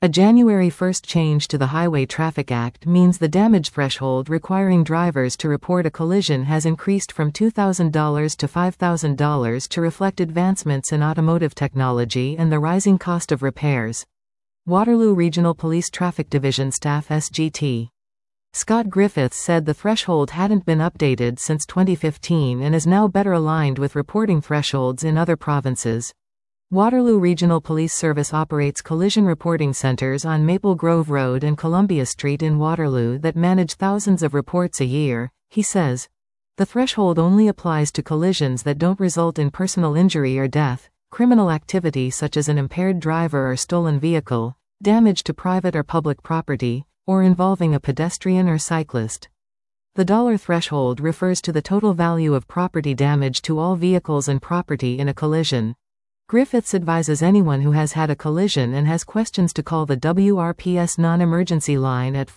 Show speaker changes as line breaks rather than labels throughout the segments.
A January 1 change to the Highway Traffic Act means the damage threshold requiring drivers to report a collision has increased from $2,000 to $5,000 to reflect advancements in automotive technology and the rising cost of repairs. Waterloo Regional Police Traffic Division Staff SGT Scott Griffiths said the threshold hadn't been updated since 2015 and is now better aligned with reporting thresholds in other provinces. Waterloo Regional Police Service operates collision reporting centers on Maple Grove Road and Columbia Street in Waterloo that manage thousands of reports a year, he says. The threshold only applies to collisions that don't result in personal injury or death, criminal activity such as an impaired driver or stolen vehicle, damage to private or public property, or involving a pedestrian or cyclist. The dollar threshold refers to the total value of property damage to all vehicles and property in a collision. Griffiths advises anyone who has had a collision and has questions to call the WRPS non-emergency line at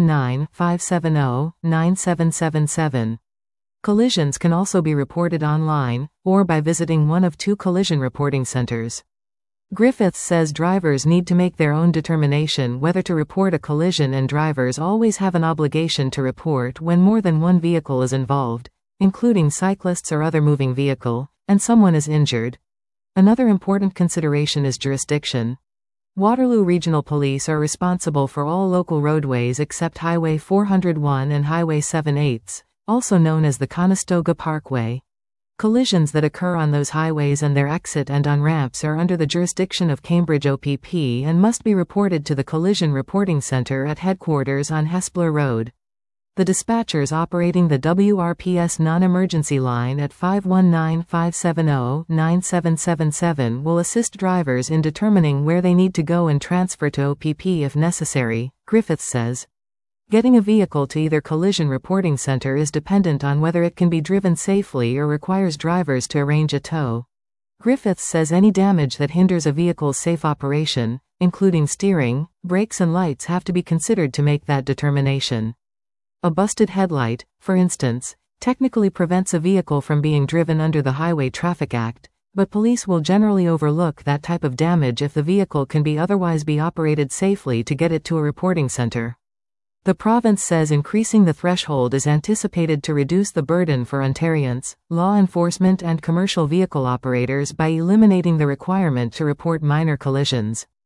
519-570-9777. Collisions can also be reported online, or by visiting one of 2 collision reporting centers. Griffiths says drivers need to make their own determination whether to report a collision, and drivers always have an obligation to report when more than one vehicle is involved, including cyclists or other moving vehicle, and someone is injured. Another important consideration is jurisdiction. Waterloo Regional Police are responsible for all local roadways except Highway 401 and Highway 7/8, also known as the Conestoga Parkway. Collisions that occur on those highways and their exit and on-ramps are under the jurisdiction of Cambridge OPP and must be reported to the Collision Reporting Center at headquarters on Hespeler Road. The dispatchers operating the WRPS non-emergency line at 519-570-9777 will assist drivers in determining where they need to go and transfer to OPP if necessary, Griffiths says. Getting a vehicle to either collision reporting center is dependent on whether it can be driven safely or requires drivers to arrange a tow. Griffiths says any damage that hinders a vehicle's safe operation, including steering, brakes and lights, have to be considered to make that determination. A busted headlight, for instance, technically prevents a vehicle from being driven under the Highway Traffic Act, but police will generally overlook that type of damage if the vehicle can otherwise be operated safely to get it to a reporting center. The province says increasing the threshold is anticipated to reduce the burden for Ontarians, law enforcement and commercial vehicle operators by eliminating the requirement to report minor collisions.